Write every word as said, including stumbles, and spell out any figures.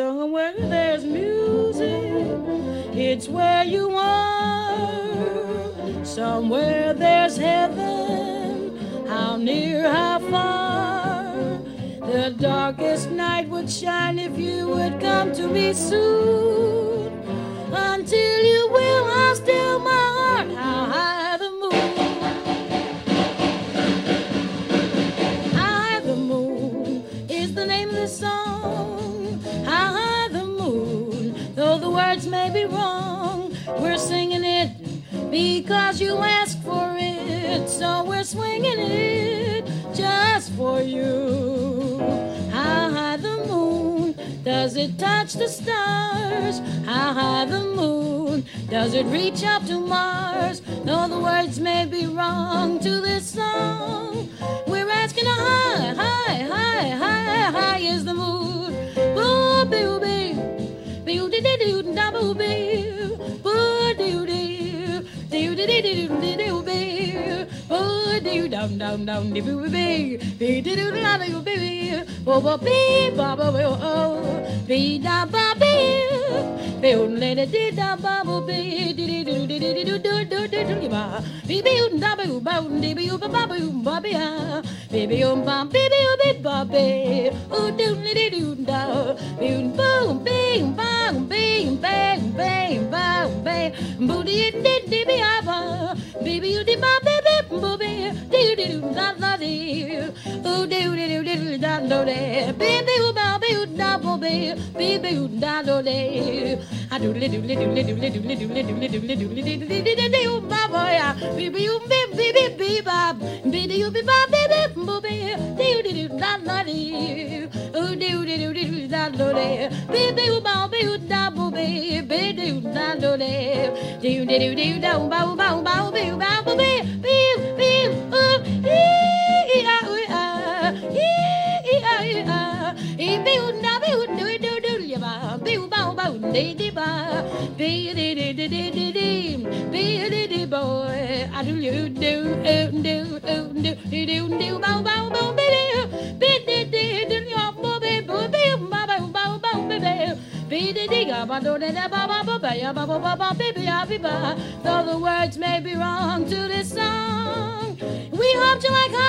Somewhere there's music, it's where you are. Somewhere there's heaven, how near, how far. The darkest night would shine if you would come to me soon. Until you will, I'll still my heart, how high the moon. How high the moon is the name of the song. How high the moon, though the words may be wrong. We're singing it because you asked for it, so we're swinging it just for you. How high the moon, does it touch the stars? How high the moon, does it reach up to Mars? Though the words may be wrong to this song, we're asking how high, high, high, high, high is the moon. Boo, boo, boo, boo, doo, doo, doo, da, boo, boo, boo, doo, doo, doo, doo, doo, doo, doo, doo, boo, boo, doo, dum, dum, dum, doo, boo, boo, boo, doo, doo, da, doo, boo, boo, boo, boo, bee, ba, ba, boo, oh, bee, da, ba, bee, boo, let it, dee, da, ba, boo, bee, dee, doo, doo, doo, doo, doo, doo, doo, doo, doo, ba, bee, bee, da, boo, ba, dee, bee, ba, ba, boo, ba, bee, ah, bee, bee, um, ba, bee, bee, bee, ba, bee, oh, doo, doo, doo, da, boo, boom, bing, bang, bing, bang, bang, bang, bang, boo, dee, dee, dee, bee, ah, ba, bee, bee, dee, ba, bee, bee, boo, bee, dee, dee, doo, da, da, dee, oh, doo, doo, doo, doo, da, do, dee, bee, bee, ba, bee, da, boo, bee, bee, bee, da, do, dee, ah, doo, doo, doo, doo, doo, doo, doo, doo, doo, doo, doo, doo, doo, doo, doo, dee, dee, dee, dee, dee, ba, ba, ya, bee, bee, bee, bee, bee, bee, ba, bee, dee, bee, ba, bee, bee, boo, bee, dee, dee, doo, da, da, dee, oh, doo, doo, doo, doo, da, do, dee, bee, bee, ba, bee, da, boo, bee, bee, doo, da, do, dee, doo, doo, doo, doo, da, ba, ba, ba, bee, ba, boo, bee, bee, bee, oh, ee, ah, oo, ah, ee, ah, ee, ah, ee, bee, da, bee, doo, doo, doo, ya, ba, bee, ba, ba, dee, dee, ba, bee, dee, dee, dee, dee, dee, dee, bee, dee, dee, boy, I do, you, do, oh, do, oh, do, do, do, do, ba, ba, ba, bee, bee, dee, dee, dee, ya, boo, bee, boo, bee, ba, ba, ba, ba, bee, bee, bee, dee, dee, ga, ba, do, dee, da, ba, ba, ba, ba, ya, ba, ba, ba, ba, bee, bee, ah, bee, ba, though the words may be wrong to this song, we hope you like